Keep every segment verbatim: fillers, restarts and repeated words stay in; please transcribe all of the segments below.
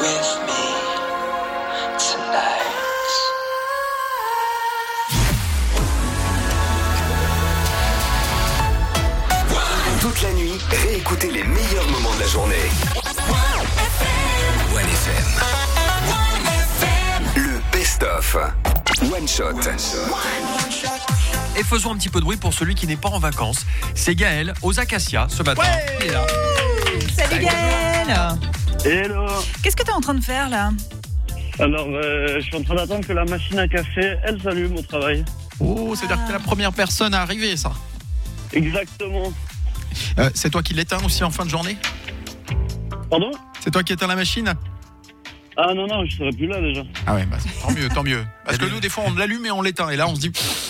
with me tonight. Toute la nuit, réécoutez les meilleurs moments de la journée. One F M. Le best-of. One Shot. Et faisons un petit peu de bruit pour celui qui n'est pas en vacances. C'est Gaël aux Acacias ce matin. Ouais. Il est là. Salut Gaël. Hello. Qu'est-ce que t'es en train de faire là? Alors, euh, je suis en train d'attendre que la machine à café, elle s'allume au travail. Oh, c'est-à-dire que t'es la première personne à arriver, ça. Exactement. Euh, c'est toi qui l'éteins aussi en fin de journée? Pardon? C'est toi qui éteins la machine? Ah non, non, je serais plus là déjà. Ah ouais, bah, tant mieux, tant mieux. Parce que nous, des fois, on l'allume et on l'éteint. Et là, on se dit...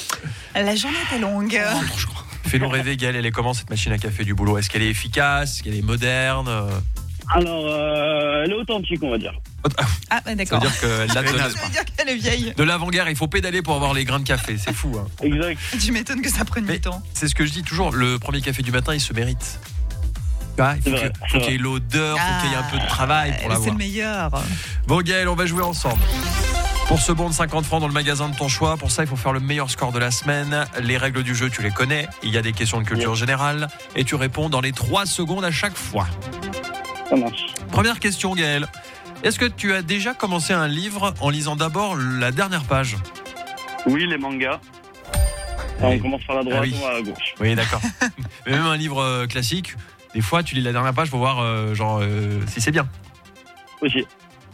La journée était longue. Fais-nous rêver, Gaël, elle est comment cette machine à café du boulot? Est-ce qu'elle est efficace? Est-ce qu'elle est moderne? Alors, euh, elle est authentique, on va dire. Ah ouais, d'accord. Ça veut dire qu'elle date de, Ça veut dire qu'elle est vieille. de l'avant-guerre. Il faut pédaler pour avoir les grains de café. C'est fou, hein. Exact. Tu m'étonnes que ça prenne Mais du temps. c'est ce que je dis toujours, le premier café du matin, il se mérite. Ah, il faut, C'est vrai, que- c'est faut vrai. qu'il y ait l'odeur, faut qu'il y ait un peu de travail pour Ah, c'est l'avoir. le meilleur. Bon Gaël, on va jouer ensemble. Pour ce bon de cinquante francs dans le magasin de ton choix, pour ça il faut faire le meilleur score de la semaine. Les règles du jeu, tu les connais. Il y a des questions de culture générale et tu réponds dans les trois secondes à chaque fois. Ça marche. Première question Gaël. Est-ce que tu as déjà commencé un livre en lisant d'abord la dernière page? Oui, les mangas. Alors, Oui. on commence par la droite, Ah oui. on va à la gauche. Oui, d'accord. Mais même un livre euh, classique, des fois tu lis la dernière page pour voir euh, genre euh, si c'est bien. Aussi.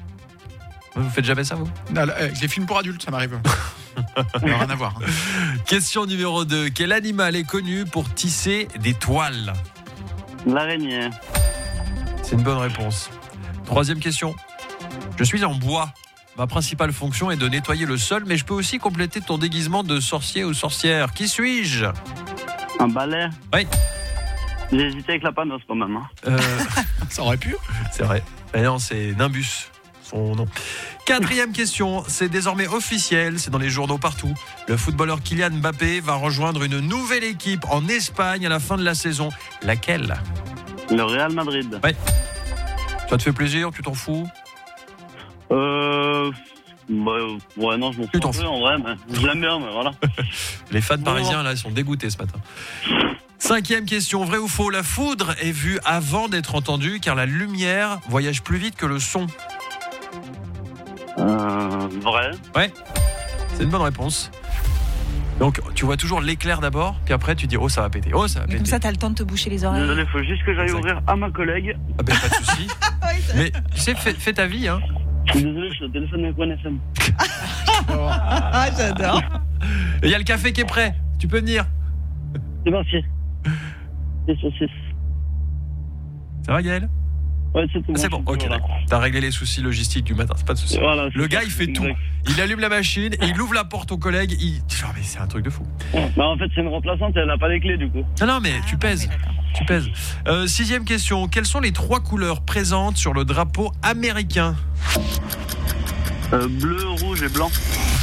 Vous faites jamais ça vous? Non, là, avec les films pour adultes, ça m'arrive. Rien à voir. Question numéro deux. Quel animal est connu pour tisser des toiles? L'araignée. C'est une bonne réponse. Troisième question. Je suis en bois. Ma principale fonction est de nettoyer le sol, mais je peux aussi compléter ton déguisement de sorcier ou sorcière. Qui suis-je? Un balai. Oui. J'ai hésité avec la panosse quand même. Hein. Euh, Ça aurait pu. c'est vrai. Mais non, c'est Nimbus, son nom. Quatrième question. C'est désormais officiel, c'est dans les journaux partout. Le footballeur Kylian Mbappé va rejoindre une nouvelle équipe en Espagne à la fin de la saison. Laquelle? Le Real Madrid. Ça te fait plaisir? Tu t'en fous? Euh... Bah, ouais, non, je m'en fous Tu t'en un peu fous. en vrai, mais je l'aime bien, mais voilà. Les fans Bon. parisiens, là, ils sont dégoûtés ce matin. Cinquième question, vrai ou faux? La foudre est vue avant d'être entendue car la lumière voyage plus vite que le son. Euh... Vrai. C'est une bonne réponse. Donc, tu vois toujours l'éclair d'abord, puis après, tu dis, oh, ça va péter, oh, ça va Mais péter. comme ça, t'as le temps de te boucher les oreilles. Désolé, faut juste que j'aille Exact. ouvrir à ma collègue. Ah ben, pas de souci. Oui, ça- Mais, tu sais, fais, fais ta vie, hein. Je suis désolé, je suis au téléphone avec One F M. Ah, j'adore. Et il y a le café qui est prêt. Tu peux venir. C'est parti. C'est sur six. Ça va, Gaël? Ouais, c'est tout. Ah, c'est bon, ok, d'accord. T'as réglé les soucis logistiques du matin, c'est pas de souci. Voilà, Le gars, il fait tout. exact. Il allume la machine, et il ouvre la porte aux collègues, il... Ah, mais c'est un truc de fou. Bah, en fait, c'est une remplaçante et elle n'a pas les clés du coup. Non, non, mais Ah, tu ouais, pèses. mais d'accord. Tu pèses. Euh, sixième question. Quelles sont les trois couleurs présentes sur le drapeau américain? Euh, bleu, rouge et blanc.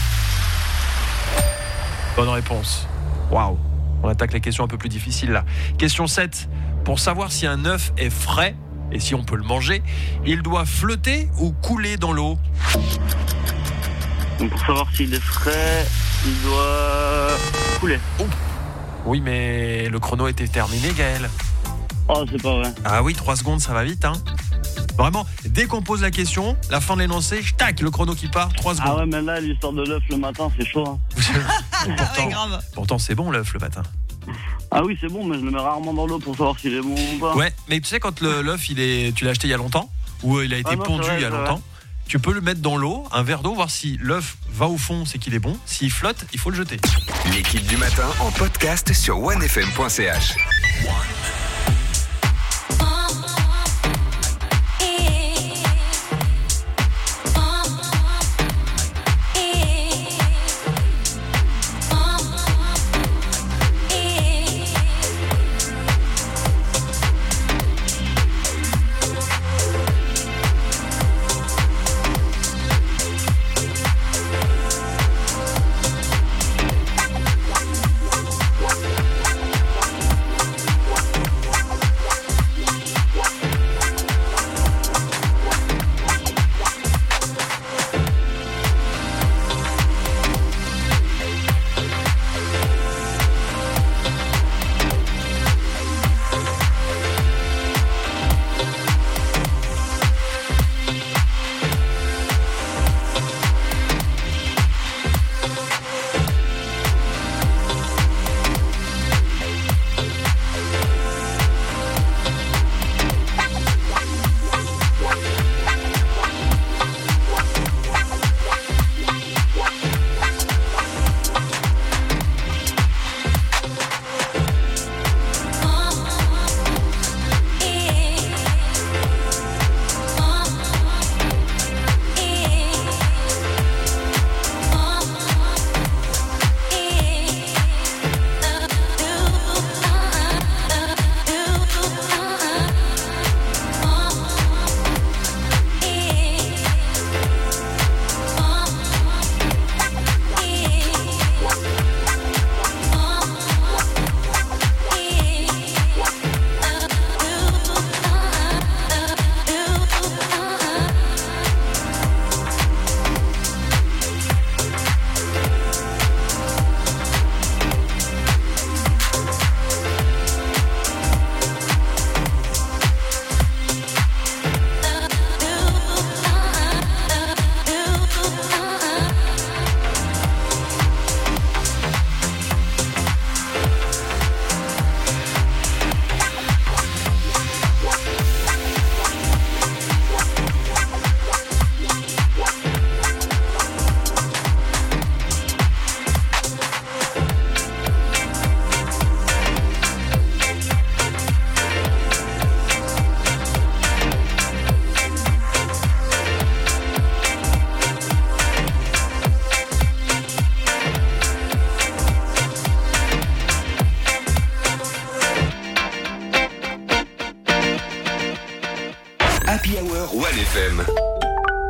Bonne réponse. Waouh. On attaque les questions un peu plus difficiles là. Question sept. Pour savoir si un œuf est frais et si on peut le manger, il doit flotter ou couler dans l'eau? Donc, pour savoir s'il est frais, il doit couler. Oui, mais le chrono était terminé, Gaël. Oh, c'est pas vrai. Ah oui, trois secondes, ça va vite, hein. Vraiment, dès qu'on pose la question, la fin de l'énoncé, tac, le chrono qui part, trois secondes. Ah ouais, mais là, l'histoire de l'œuf le matin, c'est chaud. Hein. Ah, ouais, pourtant, grave. pourtant, c'est bon l'œuf le matin. Ah oui, c'est bon, mais je le mets rarement dans l'eau pour savoir s'il est bon ou pas. Ouais, mais tu sais quand le- l'œuf il est, tu l'as acheté il y a longtemps ou il a été Ah non, pondu c'est vrai, il y a c'est longtemps, tu peux le mettre dans l'eau, un verre d'eau, voir si l'œuf va au fond, c'est qu'il est bon. S'il flotte, il faut le jeter. L'équipe du matin en podcast sur one f m point c h.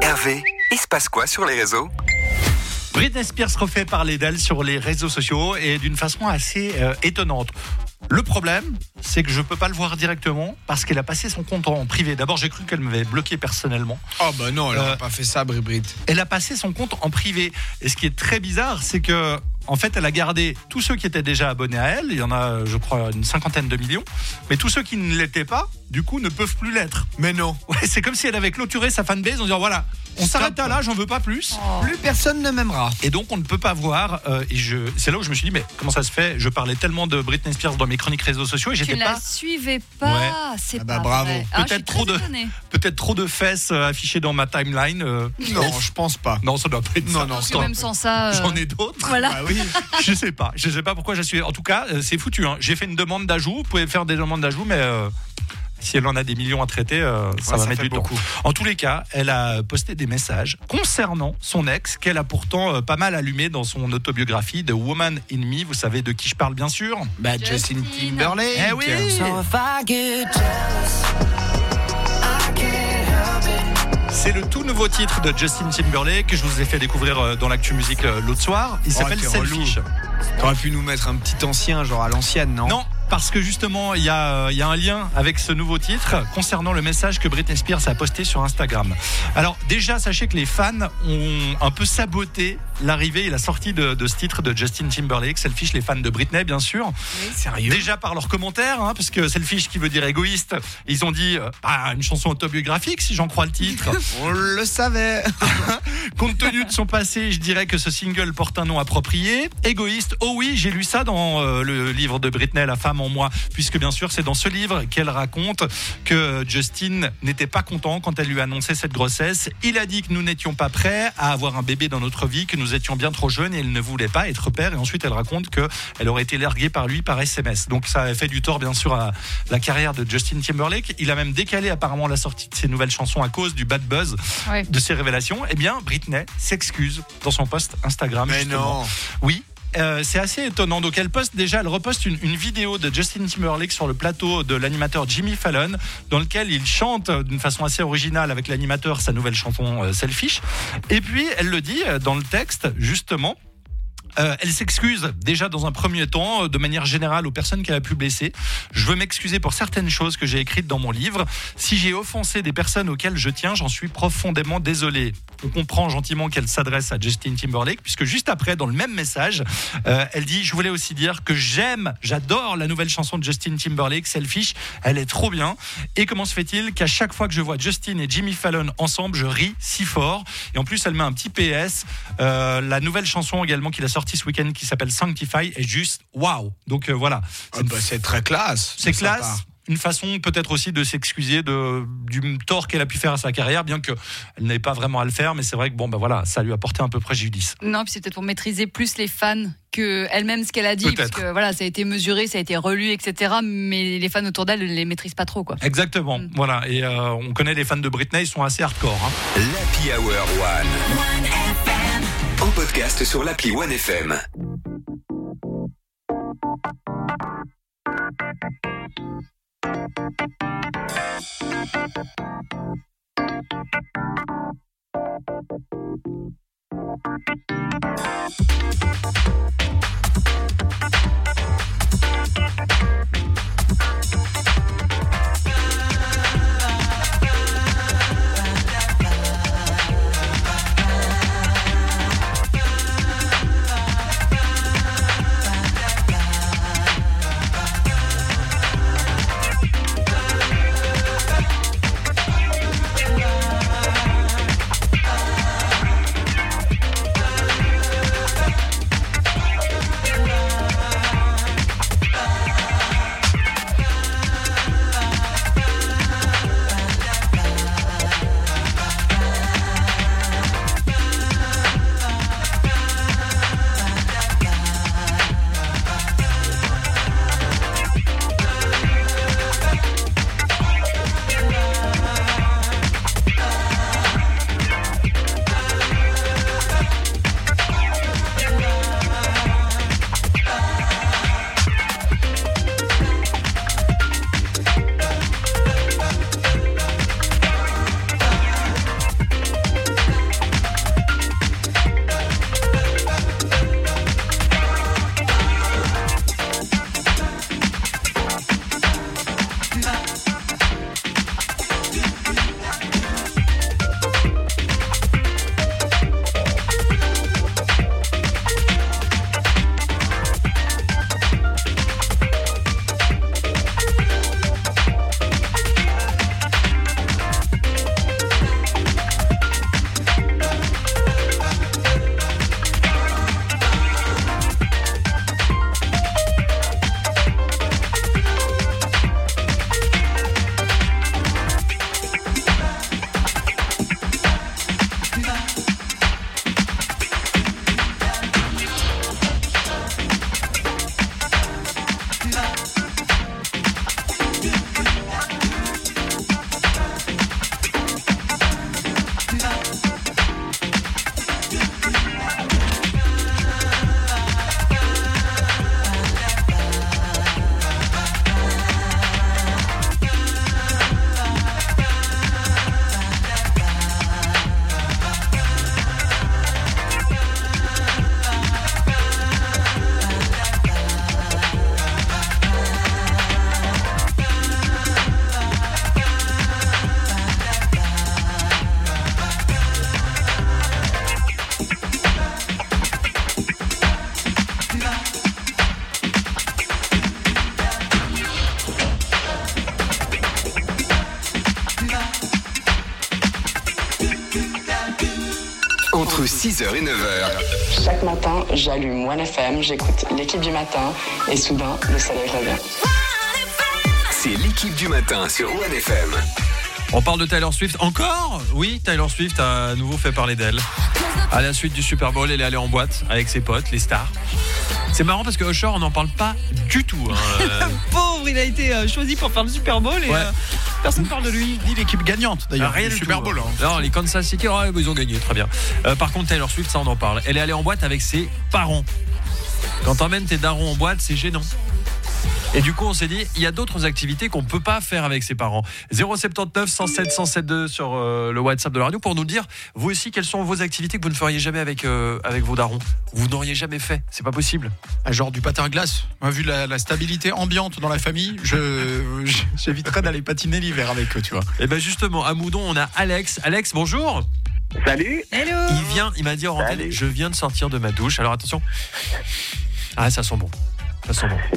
Hervé, il se passe quoi sur les réseaux ? Britney Spears refait parler d'elle sur les réseaux sociaux et d'une façon assez euh, étonnante. Le problème, c'est que je peux pas le voir directement parce qu'elle a passé son compte en privé. D'abord, j'ai cru qu'elle m'avait bloqué personnellement. Oh bah non, elle Euh, n'aurait pas fait ça, Brit. Elle a passé son compte en privé. Et ce qui est très bizarre, c'est que en fait, elle a gardé tous ceux qui étaient déjà abonnés à elle. Il y en a, je crois, une cinquantaine de millions. Mais tous ceux qui ne l'étaient pas, du coup, ne peuvent plus l'être. Mais non. Ouais, c'est comme si elle avait clôturé sa fanbase en disant voilà, on Stop. s'arrête à là, j'en veux pas plus. Plus personne ne m'aimera. Et donc on ne peut pas voir. Euh, et je, c'est là où je me suis dit mais comment ça se fait ? Je parlais tellement de Britney Spears dans mes chroniques réseaux sociaux et Tu j'étais ne pas la suivais pas, Ouais. c'est Ah bah pas bravo. vrai. Ah, je suis Peut-être trop très de- étonnée. peut-être trop de fesses euh, affichées dans ma timeline. euh. Non, je pense pas. Non, ça doit pas être Non, ça. non, Parce ça que va même pas. sans ça. euh, J'en ai d'autres. Voilà. Ah oui. Je sais pas. Je sais pas pourquoi je suis. En tout cas, euh, c'est foutu. Hein. J'ai fait une demande d'ajout. Vous pouvez faire des demandes d'ajout, mais euh, si elle en a des millions à traiter, euh, ça Ouais, va ça mettre fait du beaucoup. temps. En tous les cas, elle a posté des messages concernant son ex, qu'elle a pourtant euh, pas mal allumé dans son autobiographie de Woman in Me. Vous savez de qui je parle, bien sûr. Bah, Justin Justin. Timberlake. Eh oui. C'est le tout nouveau titre de Justin Timberlake que je vous ai fait découvrir euh, dans l'actu musique euh, l'autre soir. Il Oh, s'appelle t'es Selfish. relou. T'aurais pu nous mettre un petit ancien, genre à l'ancienne, non? Non, parce que justement, il y, a, il y a un lien avec ce nouveau titre concernant le message que Britney Spears a posté sur Instagram. Alors déjà, sachez que les fans ont un peu saboté l'arrivée et la sortie de, de ce titre de Justin Timberlake, Selfish, les fans de Britney, bien sûr. Sérieux? Déjà par leurs commentaires, hein, parce que Selfish qui veut dire égoïste, ils ont dit euh, bah, une chanson autobiographique, si j'en crois le titre. On le savait. Compte tenu de son passé, je dirais que ce single porte un nom approprié. Égoïste, oh oui, j'ai lu ça dans euh, le livre de Britney, La femme en moi, puisque bien sûr c'est dans ce livre qu'elle raconte que Justin n'était pas content quand elle lui a annoncé cette grossesse. Il a dit que nous n'étions pas prêts à avoir un bébé dans notre vie, que nous étions bien trop jeunes et il ne voulait pas être père. Et ensuite elle raconte qu'elle aurait été larguée par lui par S M S. Donc ça a fait du tort bien sûr à la carrière de Justin Timberlake. Il a même décalé apparemment la sortie de ses nouvelles chansons à cause du bad buzz Ouais. de ses révélations. Eh bien Britney s'excuse dans son post Instagram. Mais justement. non. Oui. Euh, c'est assez étonnant. Donc elle poste déjà, elle reposte une, une vidéo de Justin Timberlake sur le plateau de l'animateur Jimmy Fallon, dans lequel il chante d'une façon assez originale avec l'animateur sa nouvelle chanson euh, Selfish. Et puis elle le dit euh, dans le texte justement. Euh, elle s'excuse déjà dans un premier temps, euh, de manière générale, aux personnes qu'elle a pu blesser. Je veux m'excuser pour certaines choses que j'ai écrites dans mon livre. Si j'ai offensé des personnes auxquelles je tiens, j'en suis profondément désolé. On comprend gentiment qu'elle s'adresse à Justin Timberlake, puisque juste après, dans le même message, euh, elle dit « Je voulais aussi dire que j'aime, j'adore la nouvelle chanson de Justin Timberlake, Selfish, elle est trop bien. Et comment se fait-il qu'à chaque fois que je vois Justin et Jimmy Fallon ensemble, je ris si fort ?» Et en plus, elle met un petit P S. Euh, la nouvelle chanson également qu'il a sortie ce week-end qui s'appelle Sanctify est juste waouh. Donc euh, voilà, Ah bah, c'est très classe. c'est sympa. classe. Une façon peut-être aussi de s'excuser de, du tort qu'elle a pu faire à sa carrière, bien qu'elle n'avait pas vraiment à le faire, mais c'est vrai que bon, bah voilà, ça lui a porté un peu préjudice. Non, puis c'est peut-être pour maîtriser plus les fans que elle-même ce qu'elle a dit, Peut-être. parce que voilà, ça a été mesuré, ça a été relu, et cetera. Mais les fans autour d'elle ne les maîtrisent pas trop, quoi. Exactement, Mm. voilà. Et euh, on connaît les fans de Britney, ils sont assez hardcore. Hein. L'Happy Hour One. En podcast sur l'appli One F M. entre six heures et neuf heures. Chaque matin, j'allume One F M, j'écoute l'équipe du matin et soudain, le soleil revient. C'est l'équipe du matin sur One F M. On parle de Taylor Swift encore ? Oui, Taylor Swift a à nouveau fait parler d'elle. À la suite du Super Bowl, elle est allée en boîte avec ses potes, les stars. C'est marrant parce que Usher, on n'en parle pas du tout. Hein. Pauvre, il a été euh, choisi pour faire le Super Bowl et Ouais. euh, personne ne parle de lui. Ni l'équipe gagnante d'ailleurs. Rien du du Super tout, Bowl. hein. hein. Non, les Kansas City, oh, ils ont gagné, très bien. Euh, par contre, Taylor Swift, ça on en parle. Elle est allée en boîte avec ses parents. Quand t'emmènes tes darons en boîte, c'est gênant. Et du coup, on s'est dit, il y a d'autres activités qu'on peut pas faire avec ses parents. zéro sept neuf, cent sept, cent sept deux sur euh, le WhatsApp de la radio pour nous dire, vous aussi, quelles sont vos activités que vous ne feriez jamais avec, euh, avec vos darons. Vous n'auriez jamais fait, c'est pas possible. Ah, genre du patin à glace. Moi, vu la, la stabilité ambiante dans la famille, je, je- j'éviterais d'aller patiner l'hiver avec eux, tu vois. Et ben justement, à Moudon, on a Alex. Alex, bonjour. Salut. Hello. Il vient, il m'a dit en antenne, Salut. je viens de sortir de ma douche. Alors attention. Ah, ça sent bon. Ça sent bon.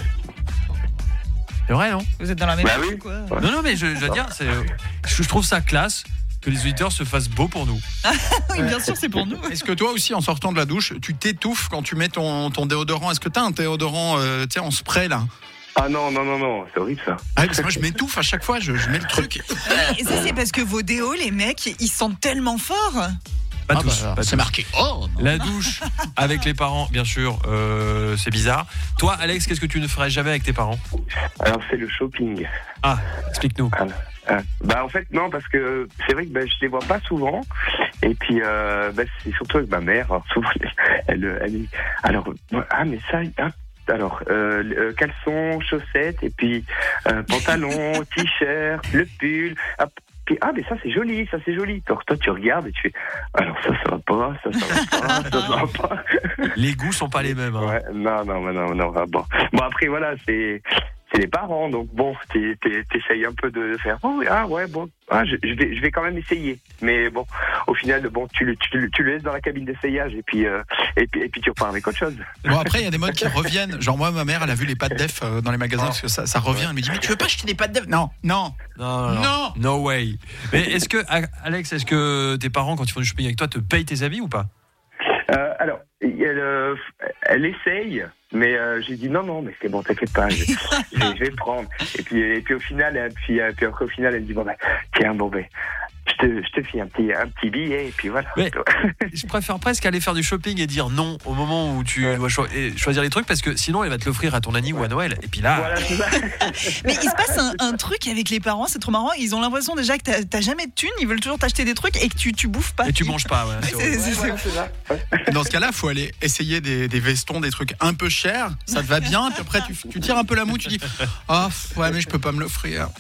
C'est vrai, non? Vous êtes dans la même Bah chambre oui. ou quoi? Non, non, mais je, je veux dire, c'est, je trouve ça classe que les auditeurs se fassent beaux pour nous. Oui, bien sûr, c'est pour nous. Est-ce que toi aussi, en sortant de la douche, tu t'étouffes quand tu mets ton, ton déodorant? Est-ce que t'as un déodorant euh, tu sais, en spray là? Ah non, non, non, non, c'est horrible ça. Ah, parce que moi, je m'étouffe à chaque fois, je, je mets le truc. Et ça, c'est parce que vos déos, les mecs, ils sentent tellement fort. Pas Ah, tous. bah, pas c'est tous. marqué. Oh non. La douche avec les parents, bien sûr, euh, c'est bizarre. Toi, Alex, qu'est-ce que tu ne ferais jamais avec tes parents? Alors c'est le shopping. Ah, explique-nous. Ah, bah en fait non parce que c'est vrai que bah, je les vois pas souvent et puis euh, bah, c'est surtout avec ma mère. Alors, souvent, elle, elle, alors ah mais ça ah, alors euh, euh, caleçon, chaussettes et puis euh, pantalon, t-shirt, le pull. Hop. Puis, ah mais ça c'est joli, ça c'est joli. Alors toi tu regardes et tu fais alors ça ça va pas, ça ça va pas, ça ça va pas. Les goûts sont pas les mêmes. Hein. Ouais, non non mais non non bon. Bon après voilà c'est c'est les parents donc bon t'es- t'es- t'essayes un peu de faire oh oui, ah ouais bon ah je, je vais je vais quand même essayer mais bon au final bon tu le tu, le- tu le laisses dans la cabine d'essayage et puis euh, et puis et puis tu repars avec autre chose. Bon, après, il y a des modes qui reviennent. Genre, moi, ma mère, elle a vu les pâtes d'Ef euh, dans les magasins parce que ça, ça revient. Elle me dit, mais tu veux pas acheter des pâtes d'Ef? Non, non. Non, non, non. Non. No way. Mais est-ce que, Alex, est-ce que tes parents, quand ils font du shopping avec toi, te payent tes habits ou pas? Euh, alors elle, euh, elle essaye mais euh, j'ai dit non non mais c'est bon t'inquiète pas je, je, je vais le prendre et puis et puis au final et puis, euh, puis après, au final elle me dit bon ben tiens bon ben je te je te file un petit un petit billet et puis voilà. Mais je préfère presque aller faire du shopping et dire non au moment où tu dois cho- et choisir les trucs parce que sinon elle va te l'offrir à ton Annie ou à Noël et puis là Voilà, c'est ça. Mais il se passe un, un truc avec les parents, c'est trop marrant. Ils ont l'impression déjà que t'as- t'as jamais de thunes, ils veulent toujours t'acheter des trucs et que tu, tu bouffes pas. et tu manges pas ouais, Ouais, c'est c'est- horrible. c'est- c'est- Voilà, c'est ça. Dans ce cas-là, il faut aller essayer des, des vestons, des trucs un peu chers. Ça te va bien. Puis après, tu, tu tires un peu la moue. Tu dis, ah, ouais, mais je peux pas me l'offrir.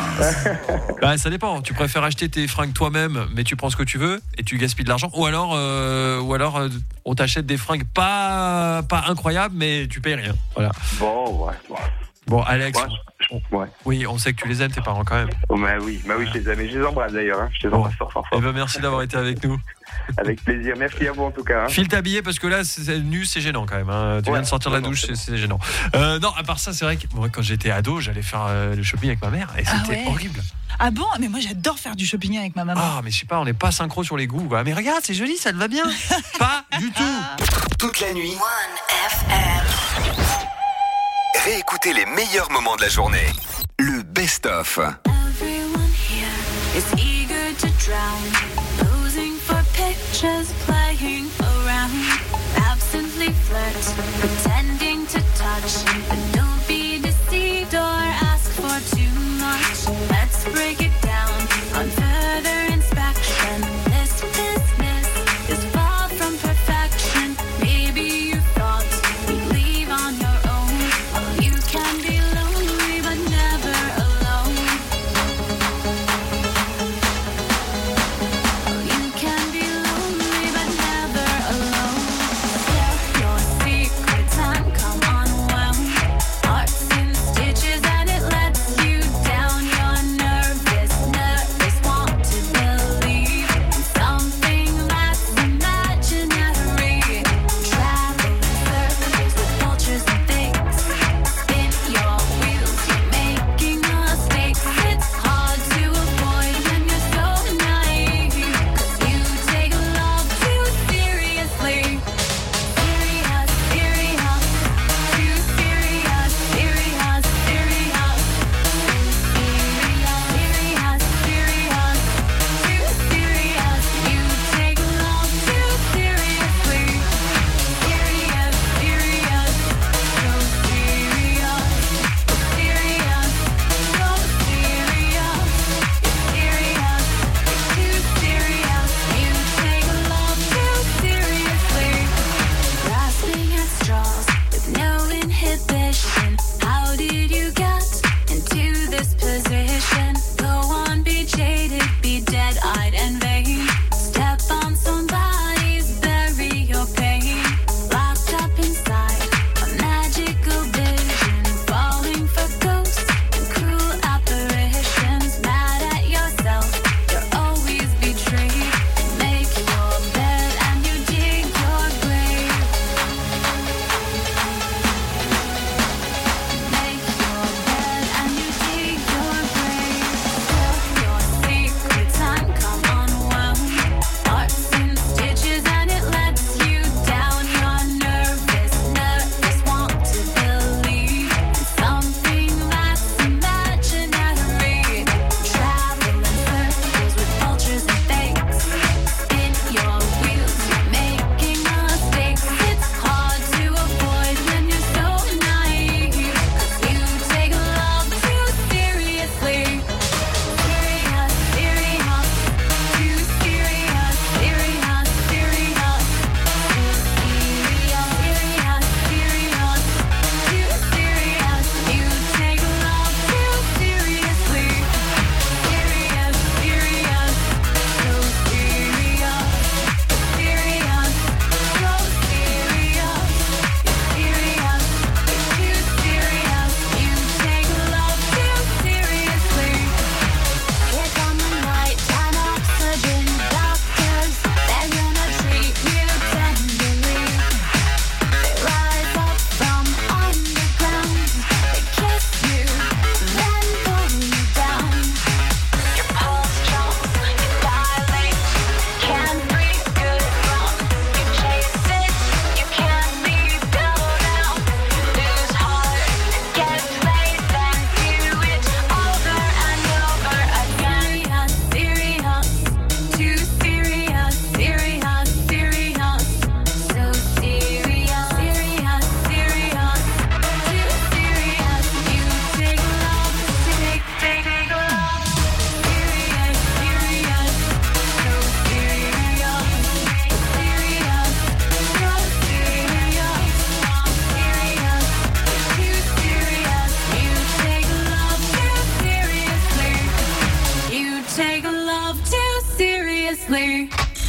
Bah, ça dépend. Tu préfères acheter tes fringues toi-même, mais tu prends ce que tu veux et tu gaspilles de l'argent, ou alors, euh, ou alors, euh, on t'achète des fringues pas pas incroyables, mais tu payes rien. Voilà. Bon ouais bon Bon, Alex. ouais, je- ouais. Oui, on sait que tu les aimes tes parents quand même. Oh, bah oui bah oui je les aime et je les embrasse d'ailleurs hein. Je les Bon. embrasse fort fort Eh fort ben, merci d'avoir été avec nous. avec plaisir merci à vous en tout cas hein. File t'habiller parce que là, c'est, nu, c'est gênant quand même. Hein. Tu Ouais, viens de sortir de la non, non, douche, c'est c'est, c'est gênant. Euh, non, à part ça, c'est vrai que moi, quand j'étais ado, j'allais faire euh, le shopping avec ma mère et Ah c'était ouais. horrible. Ah bon? Mais moi j'adore faire du shopping avec ma maman. Ah, mais je sais pas, on n'est pas synchro sur les goûts. Quoi. Mais regarde, c'est joli, ça te va bien. Pas du tout. Toute la nuit. Réécoutez les meilleurs moments de la journée. Le best-of. Everyone here is eager to drown, posing for pictures, playing around, absently flirt, pretending to touch, but don't be deceived or ask for too much. Let's break it down on further inspection. This business is far from perfection. Maybe you thought you'd leave on your own. Well, you can be lonely but never alone. Oh, you can be lonely but never alone. Share your secrets and come unwound. Hearts in stitches and it lets you down. You're nervous.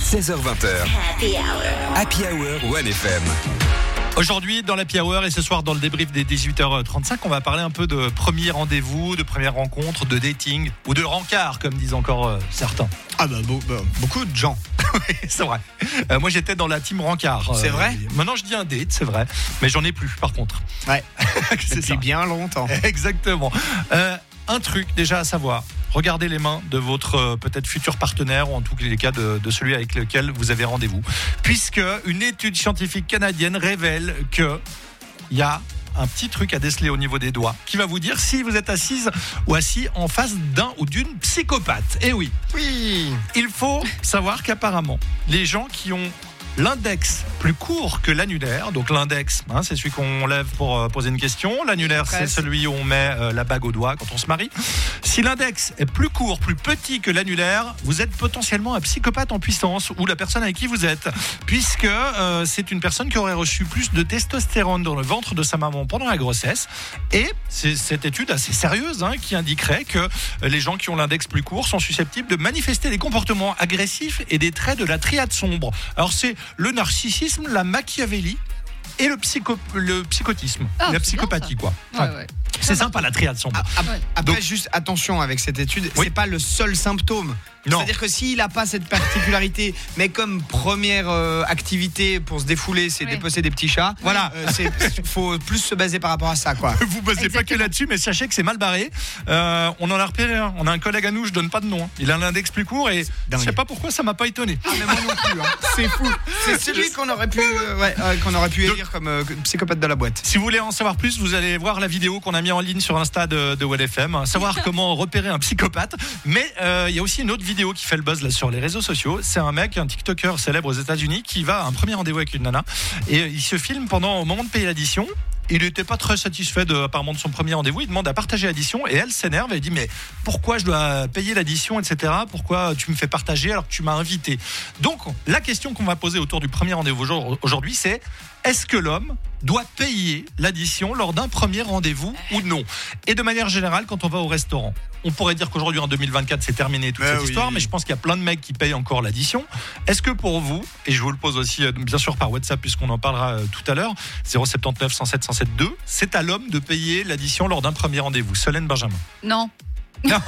seize heures vingt. Happy Hour. Happy Hour One F M. Aujourd'hui, dans l'Happy Hour et ce soir dans le débrief des dix-huit heures trente-cinq, on va parler un peu de premier rendez-vous, de première rencontre, de dating ou de rencard, comme disent encore euh, certains. Ah bah, beau- bah, beaucoup de gens. Oui, c'est vrai. Euh, moi, j'étais dans la team rencard. C'est vrai ? Maintenant, je dis un date, c'est vrai. Mais j'en ai plus, par contre. Ouais. C'est Depuis ça. bien longtemps. Exactement. Euh, un truc déjà à savoir. Regardez les mains de votre euh, peut-être futur partenaire ou en tous les cas de, de celui avec lequel vous avez rendez-vous. Puisque une étude scientifique canadienne révèle que il y a un petit truc à déceler au niveau des doigts qui va vous dire si vous êtes assise ou assis en face d'un ou d'une psychopathe. Et oui, Oui. il faut savoir qu'apparemment, les gens qui ont l'index plus court que l'annulaire, donc l'index, hein, c'est celui qu'on lève pour euh, poser une question. L'annulaire, c'est Presque. celui où on met euh, la bague au doigt quand on se marie. Si l'index est plus court, plus petit que l'annulaire, vous êtes potentiellement un psychopathe en puissance ou la personne avec qui vous êtes, puisque euh, c'est une personne qui aurait reçu plus de testostérone dans le ventre de sa maman pendant la grossesse. Et c'est cette étude assez sérieuse hein, qui indiquerait que les gens qui ont l'index plus court sont susceptibles de manifester des comportements agressifs et des traits de la triade sombre. Alors c'est le narcissisme, la machiavélie et le, psycho, le psychotisme, Ah, la c'est psychopathie quoi. Ouais, Enfin, ouais. c'est sympa la triade sombre. Ah, ap- Ouais. Après, Donc- juste attention avec cette étude, Oui. c'est pas le seul symptôme. Non. C'est-à-dire que s'il n'a pas cette particularité, mais comme première euh, activité pour se défouler, c'est Oui. dépecer des petits chats. Voilà. Euh, c'est faut plus se baser par rapport à ça, quoi. Vous basez pas que Exactement. là-dessus, mais sachez que c'est mal barré. Euh, on en a repéré un. On a un collègue à nous, je donne pas de nom. hein. Il a un index plus court et Dingue. je sais pas pourquoi ça m'a pas étonné. Ah, mais moi non plus. hein. C'est fou. C'est celui qu'on aurait pu, euh, ouais, euh, qu'on aurait pu élire comme euh, psychopathe de la boîte. Si vous voulez en savoir plus, vous allez voir la vidéo qu'on a mis en ligne sur Insta de, de W L F M, hein, savoir comment repérer un psychopathe. Mais euh, il y a aussi une autre vidéo qui fait le buzz là sur les réseaux sociaux. C'est un mec, un TikToker célèbre aux États-Unis qui va à un premier rendez-vous avec une nana et euh, il se filme pendant au moment de payer l'addition. Il n'était pas très satisfait de, apparemment de son premier rendez-vous. Il demande à partager l'addition et elle s'énerve. Elle dit mais pourquoi je dois payer l'addition, et cetera. Pourquoi tu me fais partager alors que tu m'as invité? Donc la question qu'on va poser autour du premier rendez-vous aujourd'hui, c'est est-ce que l'homme doit payer l'addition lors d'un premier rendez-vous ou non? Et de manière générale, quand on va au restaurant, on pourrait dire qu'aujourd'hui en deux mille vingt-quatre c'est terminé toute Mais cette oui. histoire, mais je pense qu'il y a plein de mecs qui payent encore l'addition. Est-ce que pour vous, et je vous le pose aussi euh, bien sûr par WhatsApp puisqu'on en parlera euh, tout à l'heure, zéro sept neuf cent sept cent sept deux, c'est à l'homme de payer l'addition lors d'un premier rendez-vous. Solène Benjamin. Non. Non,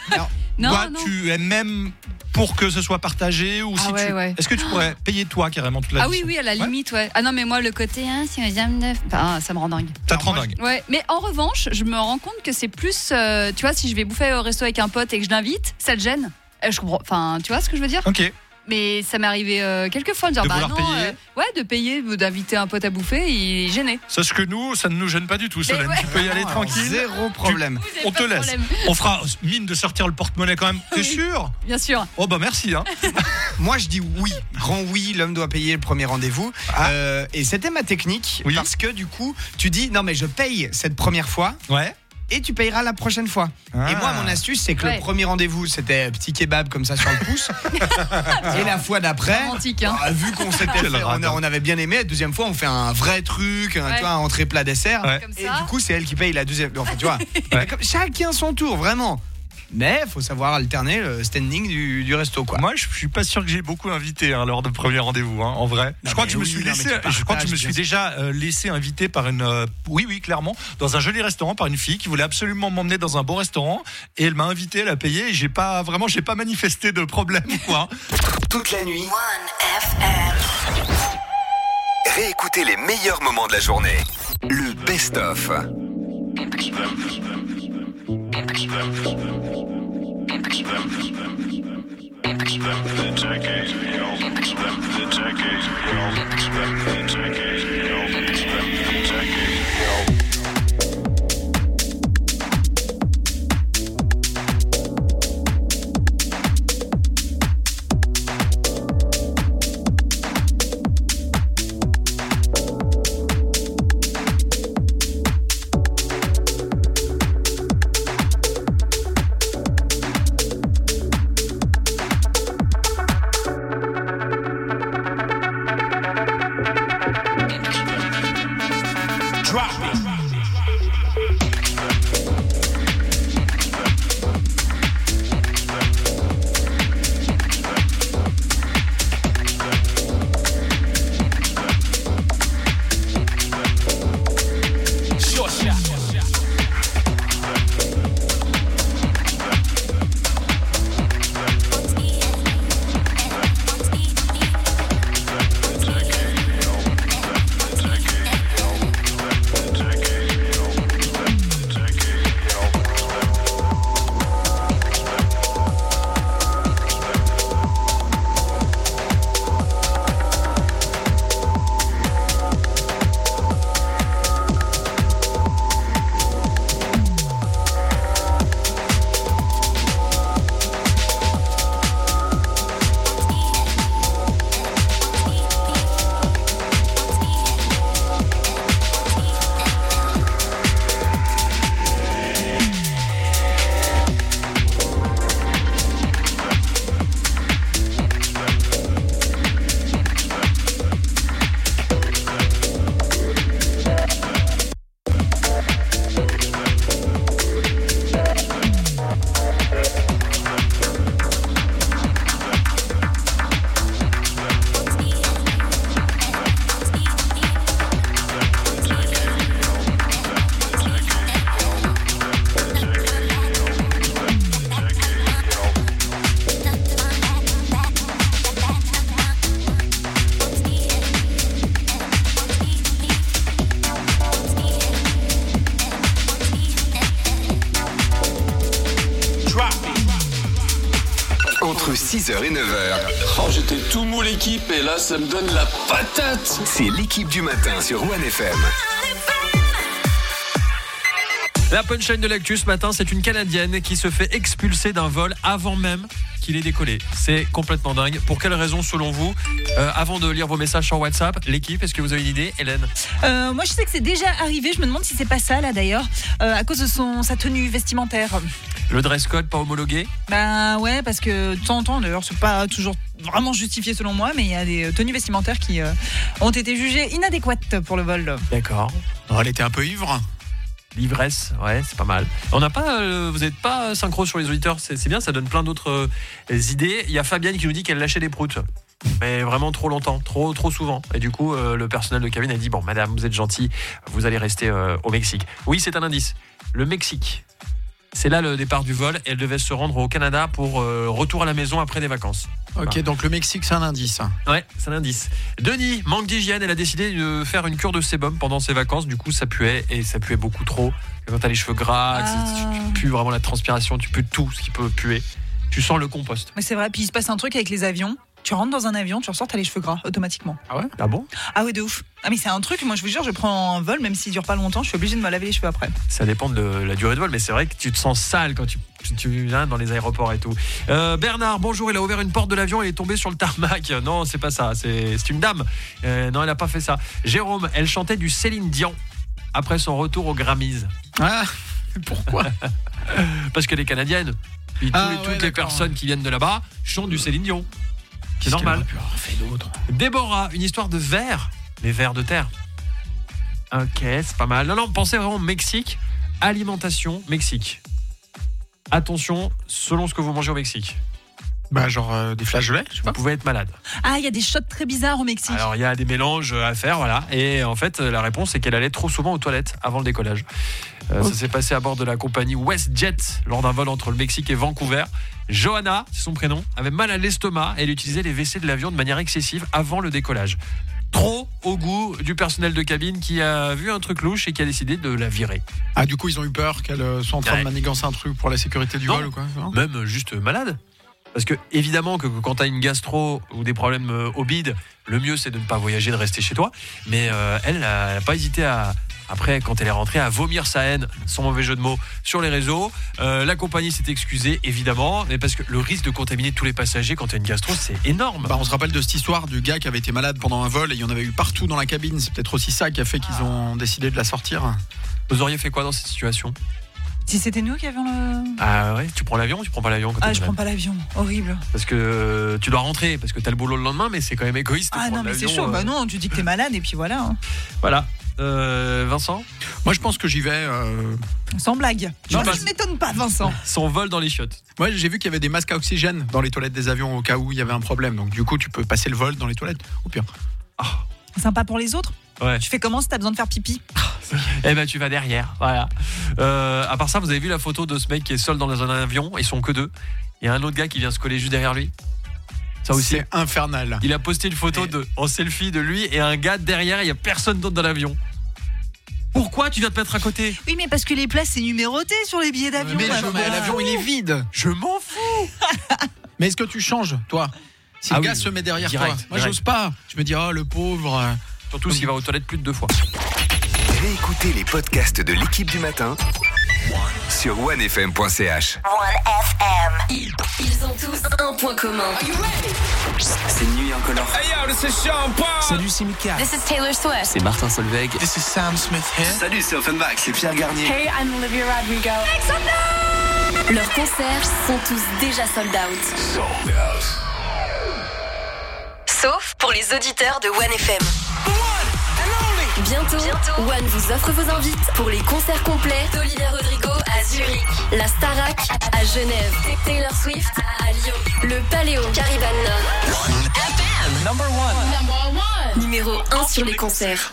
Non, toi, non. tu es même pour que ce soit partagé ou Ah si ouais, tu... ouais. Est-ce que tu pourrais payer toi carrément toute l'addition? Ah oui, oui, à la Ouais. limite, ouais. Ah non, mais moi, le côté, hein, si on aime neuf, enfin, ça me rend dingue. Ça te Alors, rend moi, dingue. Ouais, mais en revanche, je me rends compte que c'est plus, euh, tu vois, si je vais bouffer au resto avec un pote et que je l'invite, ça le gêne. Euh, je comprends, enfin, tu vois ce que je veux dire? Ok. Mais ça m'est arrivé euh, quelques fois de dire, De bah vouloir non, payer. euh, ouais, de payer, d'inviter un pote à bouffer, il est gêné. Sache que nous, ça ne nous gêne pas du tout, Solène. ouais. Tu peux y aller Ah, tranquille. Zéro problème. Vous avez On pas te de laisse. problème. On fera mine de sortir le porte-monnaie quand même. T'es Oui. sûr? Bien sûr. Oh bah merci. Hein. Moi, je dis oui, grand oui, l'homme doit payer le premier rendez-vous. Ah. Euh, et c'était ma technique, Oui. parce que du coup, tu dis non mais je paye cette première fois Ouais. et tu payeras la prochaine fois. Ah. Et moi, mon astuce, c'est que Ouais. le premier rendez-vous, c'était petit kebab comme ça sur le pouce. Et la fois d'après, Romantique, hein. bah, vu qu'on s'était Quel fait, on, radin. a- on avait bien aimé, la deuxième fois, on fait un vrai truc, un, Ouais. tu vois, un entrée plat dessert. Ouais. Comme Et ça. du coup, c'est elle qui paye la deuxième. Enfin, tu vois, Ouais. comme- chacun son tour, vraiment. Mais faut savoir alterner le standing du, du resto, quoi. Moi, je suis pas sûr que j'ai beaucoup invité hein, lors de premier rendez-vous. Hein, en vrai, je Non, crois mais que je me oui, suis non, mais laissé. tu Je crois que je me partages, suis bien déjà euh, laissé inviter par une. euh, oui, oui, clairement, dans un joli restaurant par une fille qui voulait absolument m'emmener dans un beau restaurant et elle m'a invité, elle a payé. Et j'ai pas vraiment, j'ai pas manifesté de problème, quoi. Toute la nuit. Réécoutez les meilleurs moments de la journée. Le best-of. Drop it. six heures et neuf heures. Oh, j'étais tout mou l'équipe et là, ça me donne la patate. C'est l'équipe du matin sur One F M. La punchline de l'actu ce matin, c'est une Canadienne qui se fait expulser d'un vol avant même qu'il ait décollé. C'est complètement dingue. Pour quelle raison selon vous? euh, Avant de lire vos messages sur WhatsApp, l'équipe, est-ce que vous avez une idée, Hélène? euh, Moi je sais que c'est déjà arrivé, je me demande si c'est pas ça là d'ailleurs, euh, à cause de son, sa tenue vestimentaire. Le dress code pas homologué? Bah ouais, parce que de temps en temps, d'ailleurs c'est pas toujours vraiment justifié selon moi, mais il y a des tenues vestimentaires qui euh, ont été jugées inadéquates pour le vol. D'accord. Oh, elle était un peu ivre. L'ivresse, ouais, c'est pas mal. On n'a pas, euh, vous n'êtes pas synchro sur les auditeurs, c'est, c'est bien, ça donne plein d'autres euh, idées. Il y a Fabienne qui nous dit qu'elle lâchait des proutes, mais vraiment trop longtemps, trop trop souvent. Et du coup, euh, le personnel de cabine a dit bon, madame, vous êtes gentille, vous allez rester euh, au Mexique. Oui, c'est un indice. Le Mexique. C'est là le départ du vol. Elle devait se rendre au Canada pour euh, retour à la maison après des vacances. Ok, Voilà. donc le Mexique, c'est un indice. Ouais, c'est un indice. Denis, manque d'hygiène, elle a décidé de faire une cure de sébum pendant ses vacances. Du coup, ça puait et ça puait beaucoup trop. Et quand t'as les cheveux gras, Ah. tu, tu pues vraiment la transpiration, tu pues tout ce qui peut puer. Tu sens le compost. Mais c'est vrai, puis il se passe un truc avec les avions. Tu rentres dans un avion, tu ressors, t'as les cheveux gras automatiquement. Ah ouais? Ah bon? Ah ouais, de ouf. Ah mais c'est un truc, moi je vous jure, je prends un vol, même s'il dure pas longtemps, je suis obligée de me laver les cheveux après. Ça dépend de la durée de vol, mais c'est vrai que tu te sens sale quand tu, tu, tu viens dans les aéroports et tout. Euh, Bernard, bonjour, il a ouvert une porte de l'avion et est tombé sur le tarmac. Non, c'est pas ça, c'est, c'est une dame. Euh, non, elle a pas fait ça. Jérôme, elle chantait du Céline Dion après son retour aux Grammys. Ah, pourquoi? Parce qu'elle est canadienne. Puis Ah, tous les- ouais, toutes les d'accord. personnes qui viennent de là-bas chantent du Céline Dion. C'est Qu'est-ce normal. qu'elle aurait pu avoir fait d'autre? Déborah, une histoire de vers, les vers de terre. Ok, c'est pas mal. Non, non, pensez vraiment Mexique, alimentation, Mexique. Attention, selon ce que vous mangez au Mexique, Bah, genre euh, des flageolets, je sais vous pas. pouvez être malade. Ah, il y a des shots très bizarres au Mexique. Alors, il y a des mélanges à faire, voilà. Et en fait, la réponse, c'est qu'elle allait trop souvent aux toilettes avant le décollage. Euh, Ça s'est passé à bord de la compagnie WestJet lors d'un vol entre le Mexique et Vancouver. Johanna, c'est son prénom, avait mal à l'estomac et elle utilisait les W C de l'avion de manière excessive avant le décollage. Trop au goût du personnel de cabine qui a vu un truc louche et qui a décidé de la virer. Ah, du coup, ils ont eu peur qu'elle euh, soit en train Ouais. de manigancer un truc pour la sécurité du Non. vol ou quoi? Non. Même juste malade. Parce que évidemment que quand tu as une gastro ou des problèmes euh, au bide, le mieux c'est de ne pas voyager, de rester chez toi. Mais euh, elle n'a pas hésité à, après quand elle est rentrée, à vomir sa haine, sans mauvais jeu de mots, sur les réseaux. Euh, la compagnie s'est excusée évidemment, mais parce que le risque de contaminer tous les passagers quand tu as une gastro, c'est énorme. Bah, on se rappelle de cette histoire du gars qui avait été malade pendant un vol et il y en avait eu partout dans la cabine. C'est peut-être aussi ça qui a fait qu'ils ont décidé de la sortir. Vous auriez fait quoi dans cette situation? Si c'était nous qui avions le... Ah ouais, tu prends l'avion ou tu prends pas l'avion quand Ah, t'es je malade? prends pas l'avion, horrible. Parce que euh, tu dois rentrer, parce que t'as le boulot le lendemain, mais c'est quand même égoïste. de Ah non, prendre mais c'est l'avion, chaud. euh, Bah non, tu dis que t'es malade et puis voilà. hein. Voilà. Euh, Vincent, Moi, je pense que j'y vais. euh, Sans blague. Non, Non, bah, je m'étonne pas, Vincent. son vol dans les chiottes. Ouais, j'ai vu qu'il y avait des masques à oxygène dans les toilettes des avions au cas où il y avait un problème. Donc, du coup, tu peux passer le vol dans les toilettes, au pire. Ah, Sympa pour les autres. ouais. Tu fais comment si t'as besoin de faire pipi? Eh ben tu vas derrière, voilà. Euh, à part ça, vous avez vu la photo de ce mec qui est seul dans un avion, ils sont que deux. Il y a un autre gars qui vient se coller juste derrière lui. Ça aussi. C'est infernal. Il a posté une photo de, en selfie de lui et un gars derrière, il y a personne d'autre dans l'avion. Pourquoi tu viens te mettre à côté? Oui, mais parce que les places c'est numéroté sur les billets d'avion. Mais là. je- mais l'avion, il est vide. Je m'en fous. Mais est-ce que tu changes, toi? Si Ah le oui, gars se met derrière direct, toi. Moi, direct. j'ose pas. Je me dis, oh, le pauvre. Surtout s'il va aux toilettes plus de deux fois. Réécoutez les podcasts de l'équipe du matin sur one f m point c h. Ils ont tous un point commun. C'est Nuit Incolore. Hey yo, this is Sean Paul. Salut, c'est Mika. This is Taylor Swift. C'est Martin Solveig. This is Sam Smith here. Salut, c'est Offenbach, c'est Pierre Garnier. Hey, I'm Olivia Rodrigo. Leurs concerts sont tous déjà sold out. Sauf pour les auditeurs de One F M. Bientôt, Bientôt, One vous offre vos invites pour les concerts complets d'Olivia Rodrigo à Zurich, la Starac à Genève, Taylor Swift à Lyon, le Paléo Caribana. F M Number one. Number one. Numéro un sur les concerts.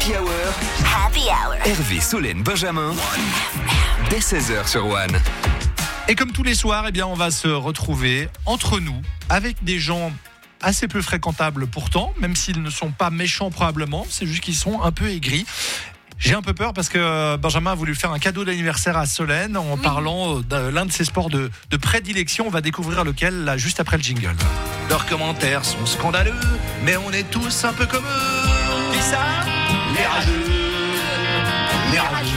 l'Happy Hour. Happy Hour. Hervé, Solène, Benjamin. Dès seize heures sur One. Et comme tous les soirs, eh bien, on va se retrouver entre nous avec des gens assez peu fréquentables pourtant, même s'ils ne sont pas méchants probablement, c'est juste qu'ils sont un peu aigris. J'ai un peu peur parce que Benjamin a voulu faire un cadeau d'anniversaire à Solène en oui. parlant de l'un de ses sports de, de prédilection. On va découvrir lequel là, juste après le jingle. Leurs commentaires sont scandaleux, mais on est tous un peu comme eux. Qui ça ? Les rageux. Les rageux.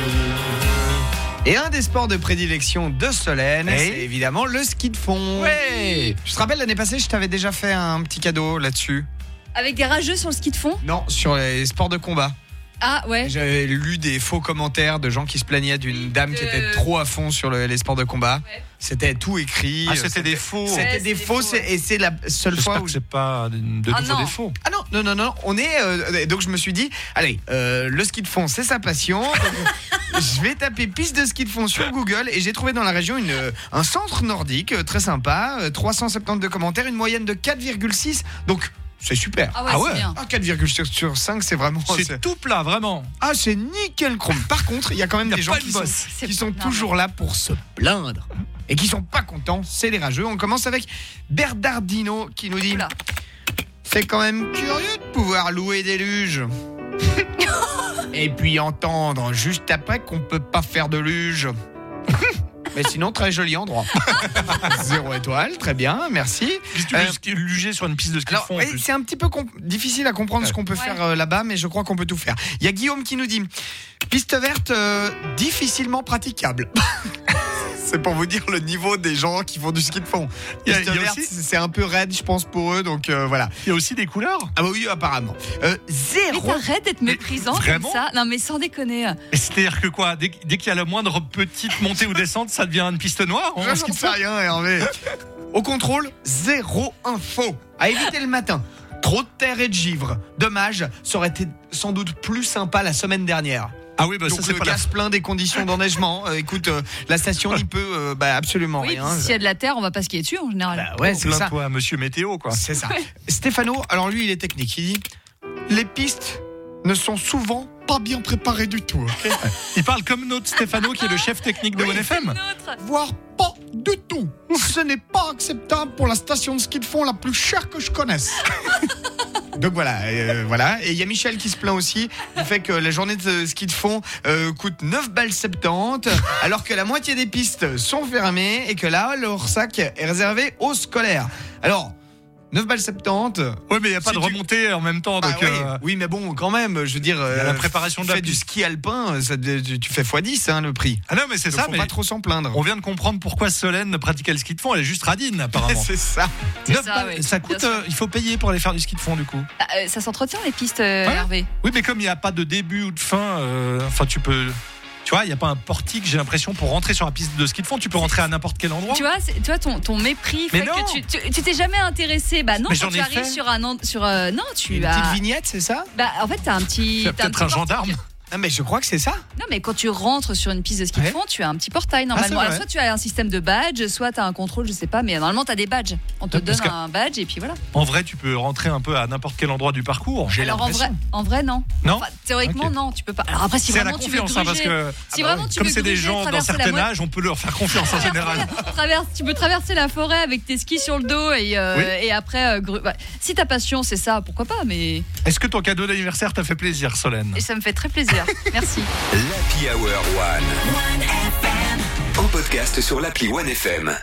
Et un des sports de prédilection de Solène, hey. c'est évidemment le ski de fond. Ouais. Je te rappelle, l'année passée, je t'avais déjà fait un petit cadeau là-dessus. Avec des rageux sur le ski de fond ? Non, sur les sports de combat. Ah ouais. J'avais lu des faux commentaires de gens qui se plaignaient d'une dame de... qui était trop à fond sur le, les sports de combat. Ouais. C'était tout écrit. Ah, c'était, c'était des faux. C'était ouais, des c'est faux, des faux c'est, et c'est la seule J'espère fois où que c'est pas de nouveau ah, des faux. Ah non, non, non, non. On est euh, donc je me suis dit, allez, euh, le ski de fond, c'est sa passion. Donc, je vais taper piste de ski de fond sur Google et j'ai trouvé dans la région une, un centre nordique euh, très sympa, euh, trois cent soixante-douze commentaires, une moyenne de quatre virgule six. Donc c'est super. Ah ouais, ah c'est ouais. bien. Ah, quatre virgule six sur cinq, c'est vraiment. C'est, c'est tout plat, vraiment. Ah, c'est nickel chrome. Par contre, il y a quand même y a des gens qui sont, qui sont toujours là pour se plaindre et qui sont pas contents. C'est les rageux. On commence avec Bernardino qui nous dit Oula. C'est quand même curieux de pouvoir louer des luges. Et puis entendre juste après qu'on peut pas faire de luge. Mais sinon, très joli endroit. Zéro étoile, très bien, merci. Qu'est-ce que tu veux euh, luger sur une piste de ski de fond oui, c'est un petit peu comp- difficile à comprendre ouais. ce qu'on peut ouais. faire euh, là-bas, mais je crois qu'on peut tout faire. Il y a Guillaume qui nous dit piste verte euh, difficilement praticable. C'est pour vous dire le niveau des gens qui font du ski de fond. Il y a, il y a aussi... C'est un peu raide, je pense, pour eux, donc euh, voilà. Il y a aussi des couleurs. Ah bah oui, apparemment. Euh, zéro. Mais t'arrêtes d'être méprisant comme ça. Non, mais sans déconner. Et c'est-à-dire que quoi, dès, dès qu'il y a la moindre petite montée ou descente, ça devient une piste noire. Je n'en sais rien, Hervé. Au contrôle, zéro info. À éviter le matin. Trop de terre et de givre. Dommage, ça aurait été sans doute plus sympa la semaine dernière. Ah oui, bah donc ça c'est le pas gaz la... plein des conditions d'enneigement. Euh, écoute, euh, la station n'y peut euh, bah, absolument oui, rien. S'il y a de la terre, on va pas skier dessus en général. Bah ouais, c'est ça. Toi, Monsieur Météo, quoi. C'est ça. Ouais. Stéphano, alors lui, il est technique. Il dit les pistes ne sont souvent pas bien préparées du tout. Okay. Il parle comme notre Stéphano, qui est le chef technique de oui, One F M. Voire pas du tout. Ce n'est pas acceptable pour la station de ski de fond la plus chère que je connaisse. Donc voilà, euh, voilà. Et il y a Michel qui se plaint aussi du fait que la journée de ski de fond euh, coûte neuf balles soixante-dix, alors que la moitié des pistes sont fermées et que là, leur sac est réservé aux scolaires. Alors, neuf balles soixante-dix. Oui, mais il n'y a pas si de tu... remontée en même temps. Ah, donc oui. Euh... oui, mais bon, quand même, je veux dire, il y a la préparation de la fais du ski alpin, ça, tu fais fois dix hein, le prix. Ah non, mais c'est donc ça. Faut mais pas trop s'en plaindre. On vient de comprendre pourquoi Solène pratiquait le ski de fond. Elle est juste radine, apparemment. C'est ça. C'est neuf ça, balles, oui. ça coûte. Euh, il faut payer pour aller faire du ski de fond, du coup. Ah, euh, ça s'entretient les pistes, euh, ouais. Hervé. Oui, mais comme il n'y a pas de début ou de fin, enfin, euh, tu peux. Tu vois, il n'y a pas un portique, j'ai l'impression, pour rentrer sur la piste de ski de fond. Tu peux rentrer à n'importe quel endroit. Tu vois, c'est, tu vois ton, ton mépris fait que tu, tu, tu t'es jamais intéressé. Bah non, mais quand tu arrives fait. sur un. Sur, euh, non, tu Une as. petite vignette, c'est ça? Bah en fait, t'as un petit. T'as peut-être un, un gendarme. Ah mais je crois que c'est ça. Non mais quand tu rentres sur une piste de ski de ouais. fond, tu as un petit portail normalement. Ah, Alors soit tu as un système de badge, soit tu as un contrôle, je sais pas, mais normalement tu as des badges. On te Parce donne un badge et puis voilà. En vrai, tu peux rentrer un peu à n'importe quel endroit du parcours. J'ai Alors en vrai, en vrai non. Non. Enfin, théoriquement okay. non, tu peux pas. Alors après si c'est vraiment la tu veux gruger, hein, parce que si ah bah vraiment oui. tu comme veux c'est gruger, des gens d'un certain âge, on peut leur faire confiance en général. Traverse, tu peux traverser la forêt avec tes skis sur le dos et euh, oui. et après euh, gru... bah, si ta passion c'est ça, pourquoi pas, mais. Est-ce que ton cadeau d'anniversaire t'a fait plaisir, Solène? Et ça me fait très plaisir. Merci. L'Happy Hour One. One F M. En podcast sur l'appli One F M.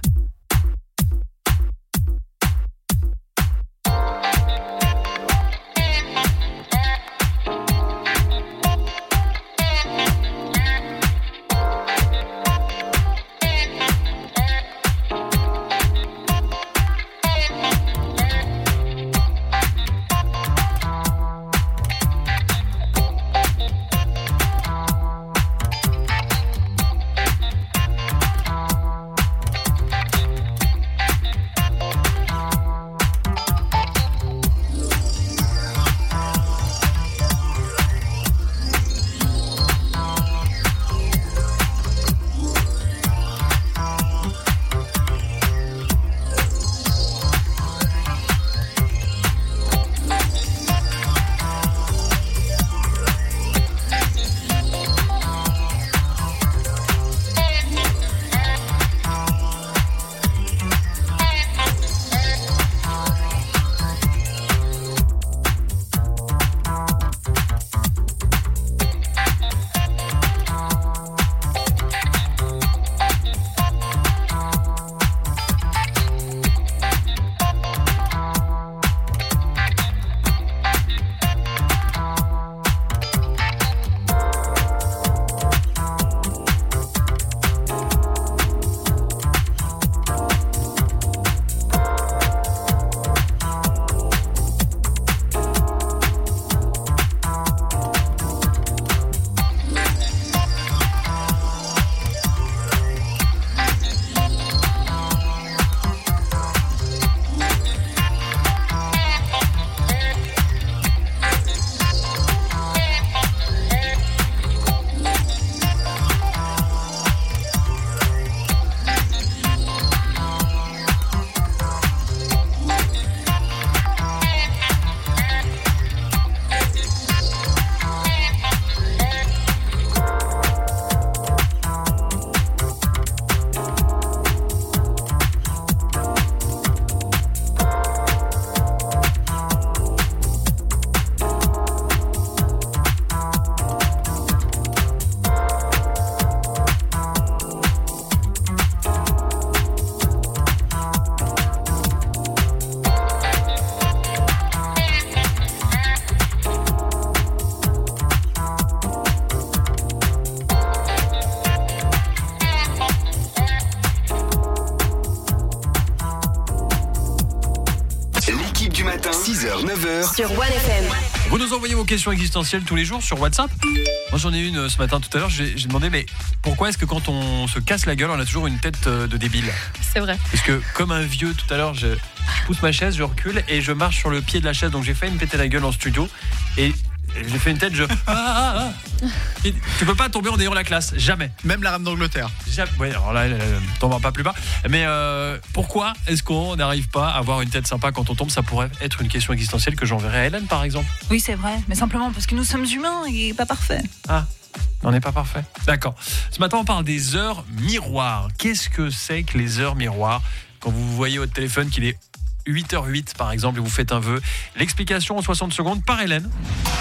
sur One F M. Vous nous envoyez vos questions existentielles tous les jours sur WhatsApp. Moi j'en ai une euh, ce matin tout à l'heure, j'ai, j'ai demandé mais pourquoi est-ce que quand on se casse la gueule on a toujours une tête euh, de débile? C'est vrai. Parce que comme un vieux tout à l'heure, je, je pousse ma chaise, je recule et je marche sur le pied de la chaise, donc j'ai failli me péter la gueule en studio et j'ai fait une tête, je... Ah, ah, ah. Et tu peux pas tomber en ayant la classe, jamais. Même la reine d'Angleterre. Jamais. Ouais, alors là, elle, elle, elle tombe pas plus bas. Mais euh, pourquoi est-ce qu'on n'arrive pas à avoir une tête sympa quand on tombe? Ça pourrait être une question existentielle que j'enverrai à Hélène, par exemple. Oui, c'est vrai, mais simplement parce que nous sommes humains et pas parfaits. Ah, on n'est pas parfait. D'accord. Ce matin, on parle des heures miroirs. Qu'est-ce que c'est que les heures miroirs? Quand vous voyez votre téléphone qu'il est huit heures huit, par exemple, et vous faites un vœu. L'explication en soixante secondes par Hélène.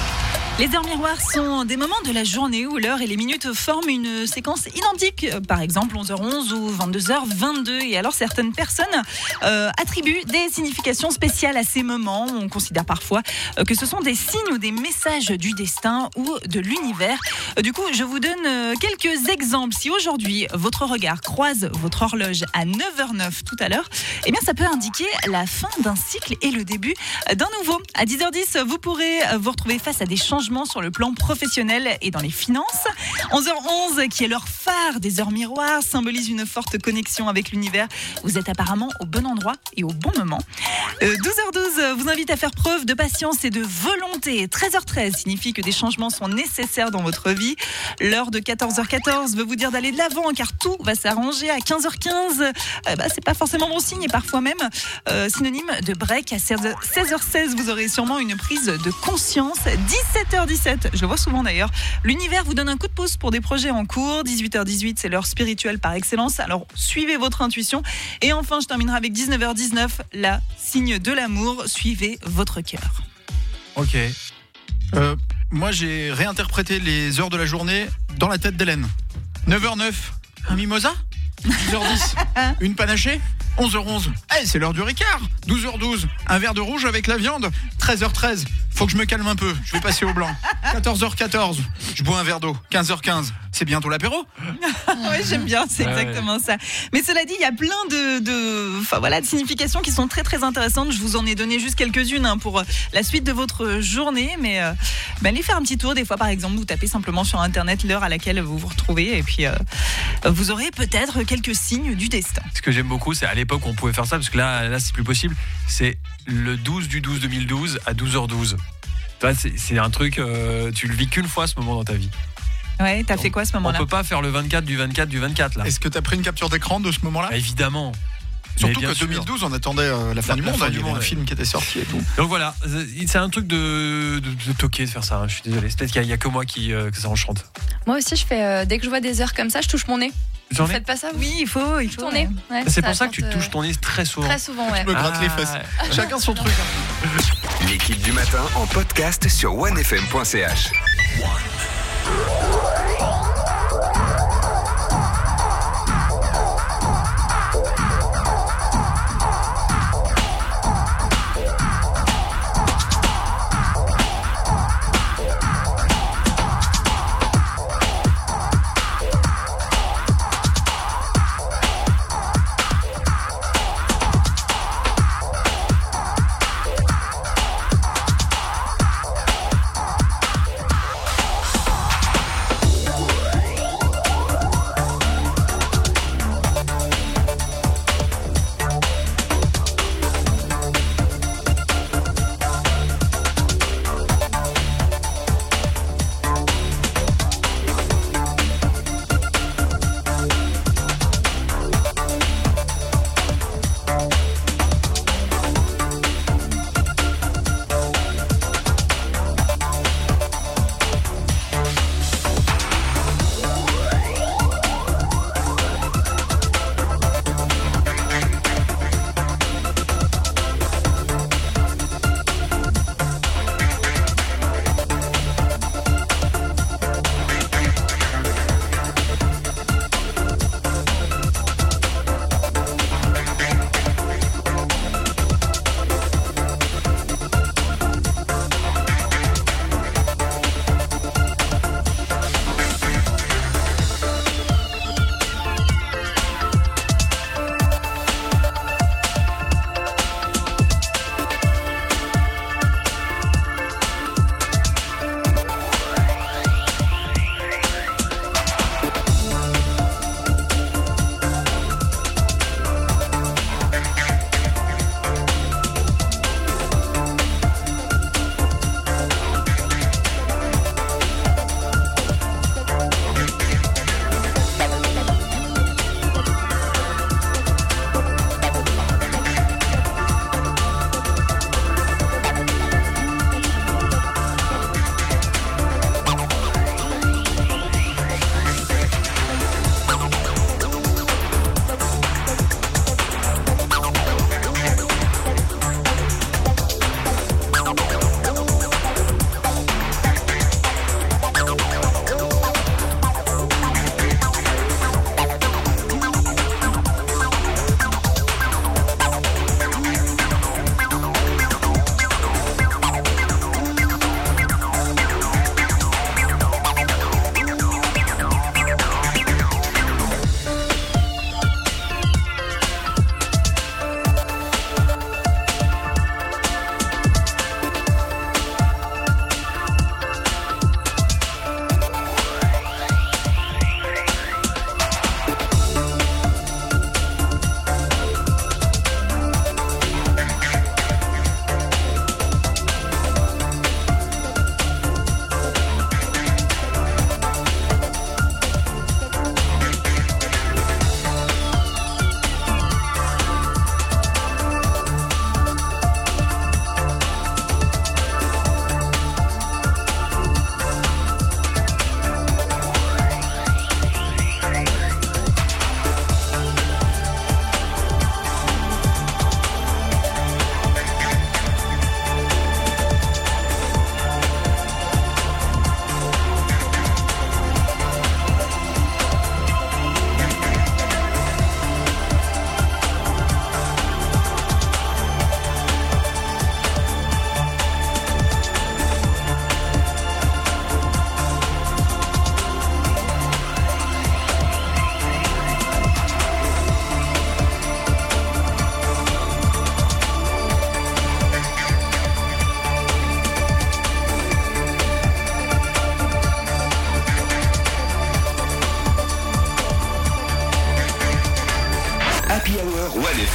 Les heures miroirs sont des moments de la journée où l'heure et les minutes forment une séquence identique. Par exemple, onze heures onze ou vingt-deux heures vingt-deux. Et alors, certaines personnes euh, attribuent des significations spéciales à ces moments. On considère parfois euh, que ce sont des signes ou des messages du destin ou de l'univers. Euh, du coup, je vous donne euh, quelques exemples. Si aujourd'hui, votre regard croise votre horloge à neuf heures neuf tout à l'heure, eh bien, ça peut indiquer la fin d'un cycle et le début d'un nouveau. À dix heures dix, vous pourrez vous retrouver face à des changements sur le plan professionnel et dans les finances. onze heures onze, qui est l'heure phare des heures miroirs, symbolise une forte connexion avec l'univers. Vous êtes apparemment au bon endroit et au bon moment. Euh, douze heures douze vous invite à faire preuve de patience et de volonté. treize heures treize signifie que des changements sont nécessaires dans votre vie. L'heure de quatorze heures quatorze veut vous dire d'aller de l'avant car tout va s'arranger. À quinze heures quinze, euh, bah, c'est pas forcément bon signe et parfois même euh, synonyme de break. À seize heures seize, vous aurez sûrement une prise de conscience. dix-sept heures dix-sept, je le vois souvent d'ailleurs, l'univers vous donne un coup de pouce pour des projets en cours. Dix-huit heures dix-huit, c'est l'heure spirituelle par excellence, alors suivez votre intuition. Et enfin, je terminerai avec dix-neuf heures dix-neuf, la signe de l'amour, suivez votre cœur. Ok. Euh, moi, j'ai réinterprété les heures de la journée dans la tête d'Hélène. neuf heures neuf, un mimosa. dix heures dix, une panachée. onze heures onze, hey, c'est l'heure du Ricard. douze heures douze, un verre de rouge avec la viande. treize heures treize, faut que je me calme un peu, je vais passer au blanc. quatorze heures quatorze, je bois un verre d'eau. quinze heures quinze, c'est bientôt l'apéro. Oui, j'aime bien, c'est Ouais, exactement ouais. ça. Mais cela dit, il y a plein de, de, enfin, voilà, de significations qui sont très très intéressantes. Je vous en ai donné juste quelques-unes hein, pour la suite de votre journée. Mais euh, bah, allez faire un petit tour. Des fois, par exemple, vous tapez simplement sur Internet l'heure à laquelle vous vous retrouvez. Et puis, euh, vous aurez peut-être quelques signes du destin. Ce que j'aime beaucoup, c'est à l'époque on pouvait faire ça, parce que là, là c'est plus possible. C'est le douze du douze deux mille douze à douze heures douze. C'est, c'est un truc, euh, tu le vis qu'une fois ce moment dans ta vie. Ouais, t'as fait quoi à ce moment-là? On peut pas faire le vingt-quatre du vingt-quatre du vingt-quatre là. Est-ce que t'as pris une capture d'écran de ce moment-là? Bah, évidemment. Surtout Mais bien que deux mille douze, on attendait euh, la fin La- du la monde. fin hein, du il y avait monde, un ouais. film qui était sorti et tout. Donc voilà, c'est un truc de, de, de toquer de faire ça. hein. Je suis désolé. C'est peut-être qu'il y, a que moi qui euh, que ça enchante. Moi aussi, je fais euh, dès que je vois des heures comme ça, je touche mon nez. J'en Vous ai. faites pas ça vous? Oui, il faut, il faut. Ton nez. Ouais, C'est pour ça apporte, que tu te touches ton nez très souvent. Très souvent, ouais. Je me gratte les fesses. Chacun son truc. L'équipe du matin en podcast sur one f m point c h.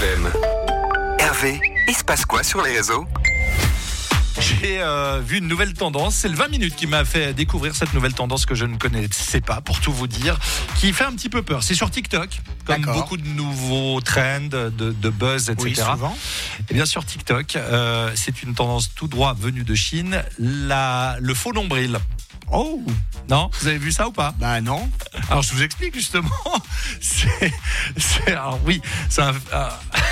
M. Hervé, il se passe quoi sur les réseaux ? J'ai euh, vu une nouvelle tendance. C'est le vingt minutes qui m'a fait découvrir cette nouvelle tendance que je ne connaissais pas, pour tout vous dire, qui fait un petit peu peur. C'est sur TikTok, comme D'accord. beaucoup de nouveaux trends, de, de buzz, et cetera. Oui, souvent. Et bien sur TikTok, euh, c'est une tendance tout droit venue de Chine, la, le faux nombril. Oh non, vous avez vu ça ou pas? Bah non. Alors je vous explique justement. C'est, c'est alors oui, c'est un. un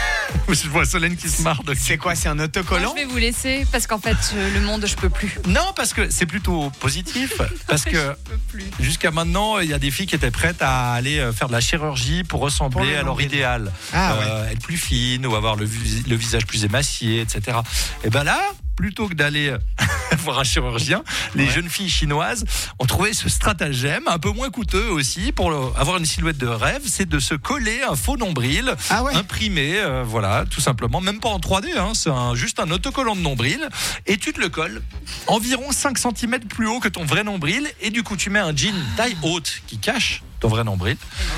je vois Solène qui se marre de. C'est quoi? C'est un Moi, autocollant? je vais vous laisser parce qu'en fait, euh, le monde, je peux plus. Non, parce que c'est plutôt positif. Parce que Je peux plus. jusqu'à maintenant, il y a des filles qui étaient prêtes à aller euh, faire de la chirurgie pour Pour ressembler le à leur nombril. idéal. Ah Euh, être plus fine ou avoir le, vis- le visage plus émacié, et cetera. Et ben là, plutôt que d'aller voir un chirurgien, les Ouais. jeunes filles chinoises ont trouvé ce stratagème, un peu moins coûteux aussi, pour le- avoir une silhouette de rêve, c'est de se coller un faux nombril, Ah ouais. imprimé, euh, voilà, tout simplement, même pas en trois D, hein, c'est un- juste un autocollant de nombril, et tu te le colles environ cinq centimètres plus haut que ton vrai nombril, et du coup tu mets un jean taille haute qui cache ton vrai nombril,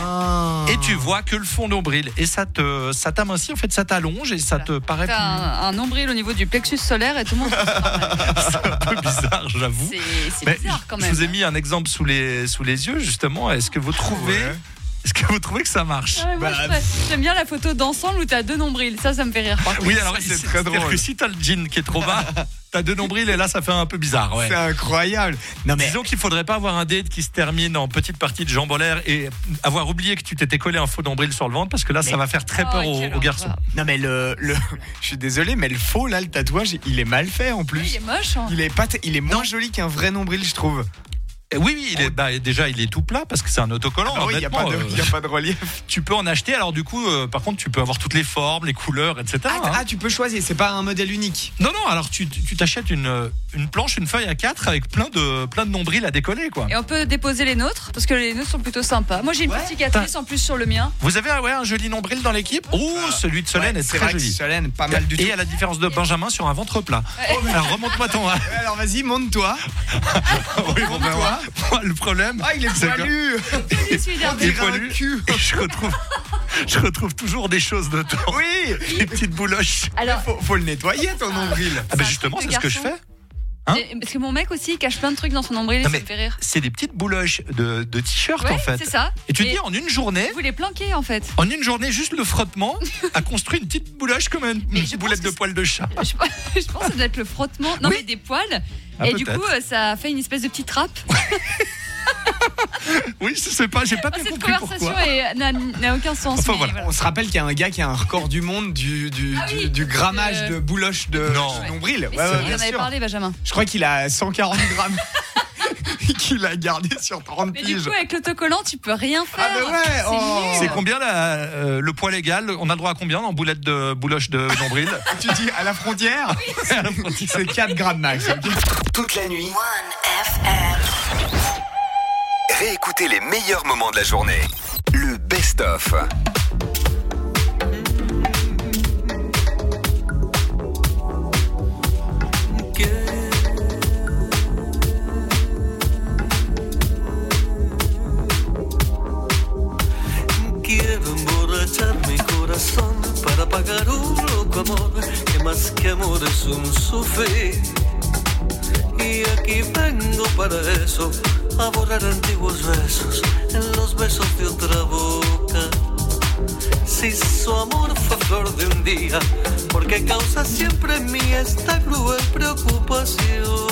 Ah. et tu vois que le fond nombril, et ça te, ça t'amincit, en fait, ça t'allonge, et ça te paraît T'as un, un nombril au niveau du plexus solaire et tout le monde. c'est un peu bizarre, j'avoue. C'est c'est Mais bizarre quand je même. vous ai mis un exemple sous les, sous les yeux, justement. Est-ce que vous trouvez, Ouais. est-ce que vous trouvez que ça marche? Ouais, moi, Bah, je ferais- j'aime bien la photo d'ensemble où t'as deux nombrils. Ça, ça me fait rire. Par contre. Oui, alors c'est c'est très très drôle. que si t'as le jean qui est trop bas, t'as deux nombrils et là ça fait un peu bizarre. Ouais. C'est incroyable. Non mais Disons qu'il faudrait pas avoir un date qui se termine en petite partie de jambes en l'air et avoir oublié que tu t'étais collé un faux nombril sur le ventre, parce que là ça va faire très Oh, peur aux, quelle aux garçons. horreur. non mais le, le je suis désolé mais le faux là, le tatouage, il est mal fait en Ouais, plus. il est moche. hein. Il est pas t- il est moins joli qu'un vrai nombril, je trouve. Et oui, oui, il est, bah, déjà il est tout plat parce que c'est un autocollant. Ah oui, il y a pas honnêtement, de euh, il y a pas de relief. tu peux en acheter. Alors du coup, euh, par contre, tu peux avoir toutes les formes, les couleurs, et cetera. Ah, hein. ah, tu peux choisir, c'est pas un modèle unique. Non, non, alors tu tu t'achètes une, une planche, une feuille à quatre avec plein de, plein de nombrils à décoller, quoi. Et on peut déposer les nôtres parce que les nôtres sont plutôt sympas. Moi, j'ai une Ouais. petite cicatrice en plus sur le mien. Vous avez ouais, un joli nombril dans l'équipe? Oh, celui de Solène Ouais, est c'est très vrai que joli. Solène, pas mal du tout. Et à la différence de Benjamin sur un ventre plat. Alors remonte-moi ton. Ouais, alors vas-y, monte-toi. Oui, bon, ben, Monte-toi. moi, le problème. Ah, il est c'est que- poilu. Je suis Il est dirait un poilu. cul. Et je retrouve, je retrouve toujours des choses dedans. Oui. Des petites bouloches. Alors, Faut, faut le nettoyer ton nombril. Ah C'est ben un justement, truc de c'est ce que je garçon. fais. Hein et- parce que mon mec aussi il cache plein de trucs dans son nombril et Non, ça mais me fait rire. c'est des petites bouloches de, de t-shirt Ouais, en fait. c'est ça. Et tu te Et dis en une journée, Vous les planquez en fait. en une journée, juste le frottement a construit une petite bouloche comme une, Mais une je boulette pense de que poil de chat. Je, je pense que ça doit être le frottement. Non, Oui. mais des poils. Ah, et du peut-être. coup, euh, ça fait une espèce de petite trappe. Oui, je sais pas, j'ai pas Ah, bien cette compris conversation pourquoi. est- n'a n'a aucun sens. Enfin, mais voilà. voilà. On se rappelle qu'il y a un gars qui a un record du monde du, du, Ah du, oui, du grammage euh, de bouloches de Non. de nombril. Mais Ouais, si, ouais, il bien en avait sûr. parlé, Benjamin. Je crois qu'il a cent quarante grammes. Qu'il a gardé sur trente Mais du piges. coup, avec l'autocollant, tu peux rien faire. Ah, mais ouais, C'est oh. nul. C'est combien la- euh, le poids légal? On a le droit à combien en boulette de bouloche de nombril? Tu dis à la frontière, À la frontière. c'est quatre grammes max. Toute la nuit. Réécoutez les meilleurs moments de la journée. Le best-of. Quiero emborrachar mi corazón para pagar un loco amor que más que amor es un sufrir. Y aquí vengo para eso, a borrar antiguos besos en los besos de otra boca. Si su amor fue flor de un día, porque causa siempre en mí esta cruel preocupación.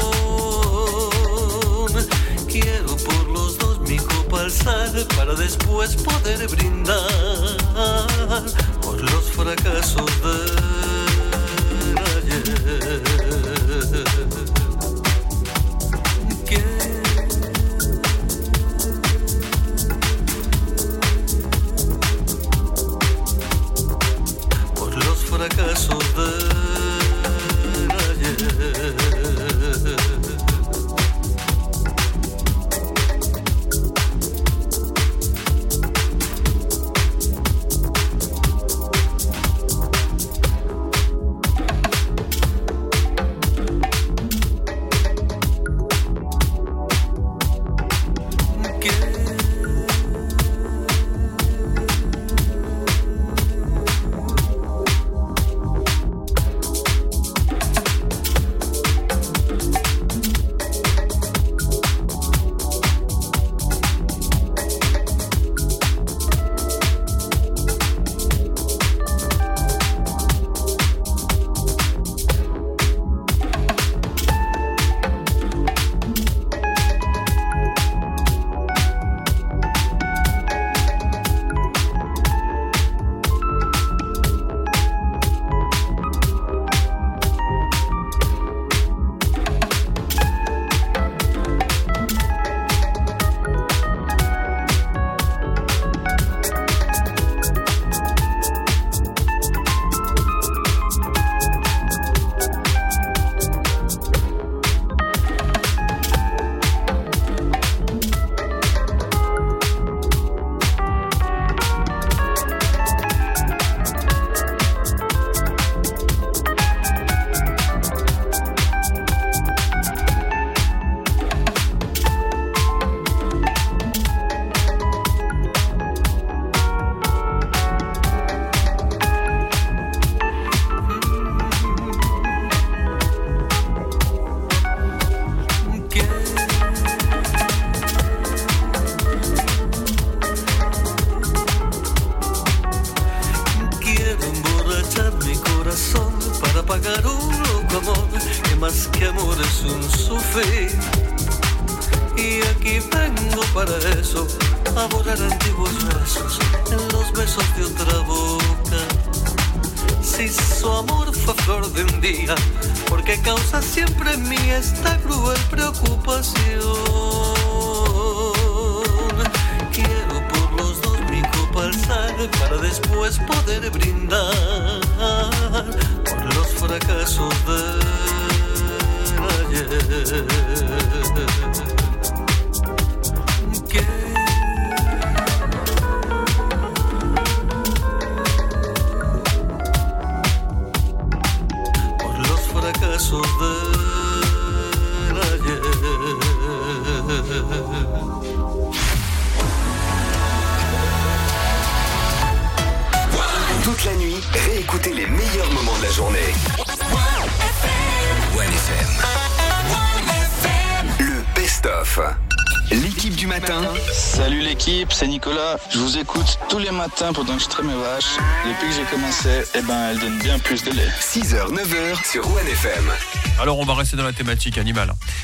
Quiero por los dos mi copa alzar para después poder brindar por los fracasos del ayer. Por los fracasos del ayer. a borrar antiguos besos en los besos de otra boca. Si su amor fue flor de un día, porque causa siempre en mí esta cruel preocupación. Quiero por los dos mi copa alzar para después poder brindar por los fracasos del ayer. Que por los fracasos del ayer. Toute la nuit, réécoutez les meilleurs moments de la journée. One F M. Le best-of. L'équipe du matin. Salut l'équipe, c'est Nicolas. Je vous écoute tous les matins pendant que je traite mes vaches. Depuis que j'ai commencé, eh ben, elles donnent bien plus de lait. six heures, neuf heures sur One F M. Alors on va rester dans la thématique animale.